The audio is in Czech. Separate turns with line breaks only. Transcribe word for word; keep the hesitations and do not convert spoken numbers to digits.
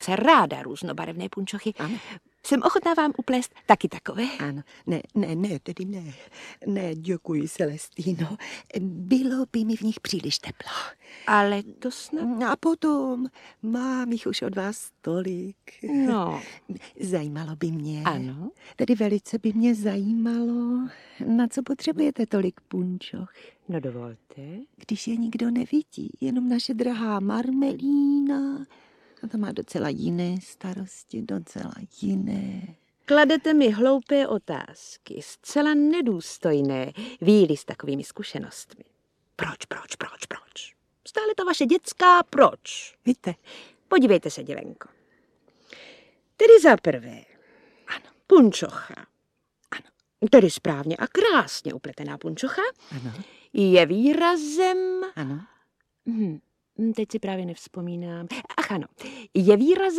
velice ráda různobarevné punčochy.
Ano.
Jsem ochotná vám uplést taky takové.
Ano, ne, ne, ne, tedy ne. Ne, děkuji, Celestino. Bylo by mi v nich příliš teplo.
Ale to snad...
A potom mám jich už od vás tolik.
No.
Zajímalo by mě.
Ano.
Tedy velice by mě zajímalo, na co potřebujete tolik punčoch.
No dovolte.
Když je nikdo nevidí, jenom naše drahá Marmelína. A to má docela jiné starosti, docela jiné.
Kladete mi hloupé otázky, zcela nedůstojné, víli s takovými zkušenostmi. Proč, proč, proč, proč? Stále to vaše dětská proč?
Víte?
Podívejte se, děvenko. Tedy za prvé.
Ano.
Punčocha.
Ano.
Tedy správně a krásně upletená punčocha.
Ano.
Je výrazem...
Ano.
Hm, teď si právě nevzpomínám. Ach ano, je výrazem